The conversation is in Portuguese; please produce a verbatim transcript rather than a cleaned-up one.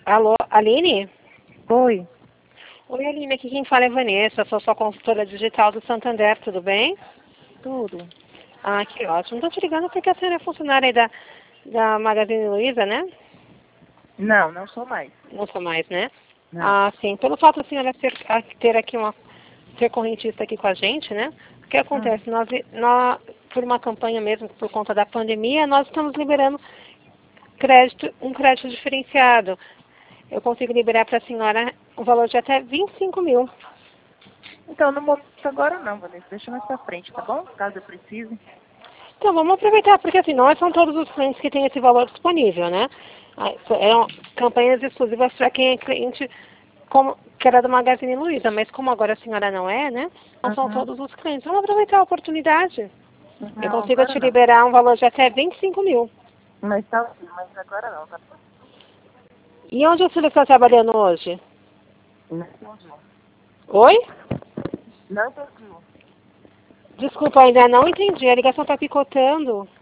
Alô, Aline? Oi, Oi, Aline, aqui quem fala é Vanessa, sou sua consultora digital do Santander, tudo bem? tudo. Ah, que ótimo. Estou te ligando porque a senhora é funcionária aí da, da Magazine Luiza, né? Não, não sou mais. Não sou mais, né? Não. Ah, sim. Pelo fato da senhora ter, a- ter aqui uma ser correntista aqui com a gente, né? O que Hum. acontece? Nós, nós, por uma campanha mesmo, por conta da pandemia, nós estamos liberando crédito, um crédito diferenciado. Eu consigo liberar para a senhora um valor de até vinte e cinco mil. Então, no momento agora não, Vanessa. Deixa mais pra frente, tá bom? Caso eu precise. Então, vamos aproveitar, porque assim, não são todos os clientes que têm esse valor disponível, né? Ah, Eram campanhas exclusivas para quem é cliente como, que era do Magazine Luiza, mas como agora a senhora não é, né? Não são Uhum. todos os clientes. Vamos aproveitar a oportunidade. Eu Não, consigo agora te não. liberar um valor de até vinte e cinco mil. Mas tá ok, mas agora não, tá bom? E onde o senhor está trabalhando hoje? Não entendi. Oi? Não entendi. Desculpa, ainda não entendi. A ligação está picotando.